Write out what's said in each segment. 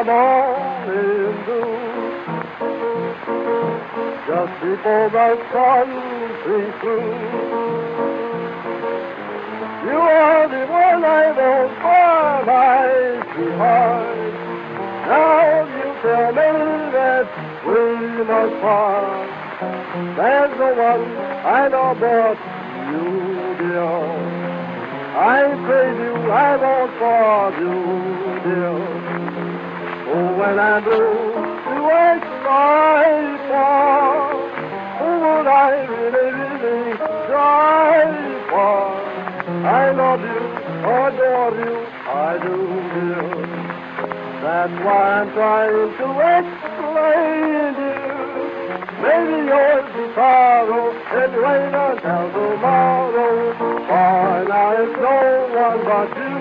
morning dew. Just before the sun sees through. You are the one I want for my sweetheart. Now you tell me that we must part. There's no one I know but you, dear. I crave you, I want for you, dear. Oh, when I do, you ain't sorry for. Who would I really, really try for? I love you, adore you, I do, dear. That's why I'm trying to explain to you. Maybe yours be sorrow, it rain until tomorrow. For now it's no one but you.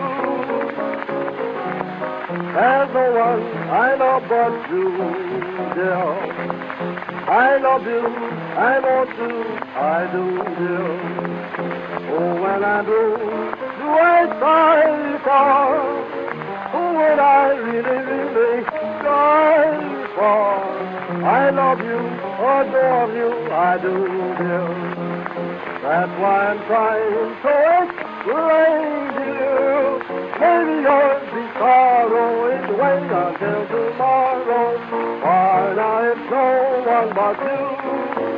There's no one I know but you, dear. I love you, I want you, I do, dear. Oh, when I do I try for? Who would I really, really try for? I love you, adore you, I do, dear. That's why I'm trying to explain to you. Maybe yours be sorrow, it's wait until tomorrow. For now it's no one but you.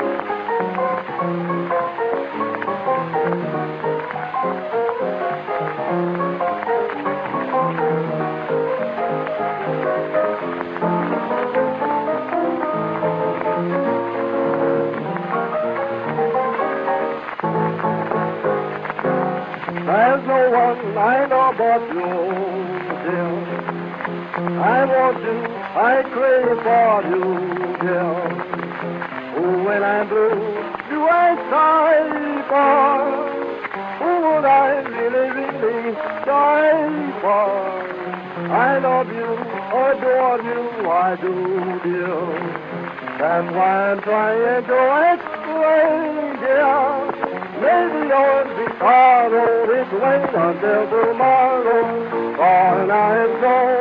There's no one I know but you, dear. I want you, I crave for you, dear. Oh, when I'm blue, you ain't sorry for. Who would I really, really die for? I love you, adore you, I do, dear. That's why I'm trying to explain, dear. Maybe yours be sorrow, it's wait until tomorrow. For now it's no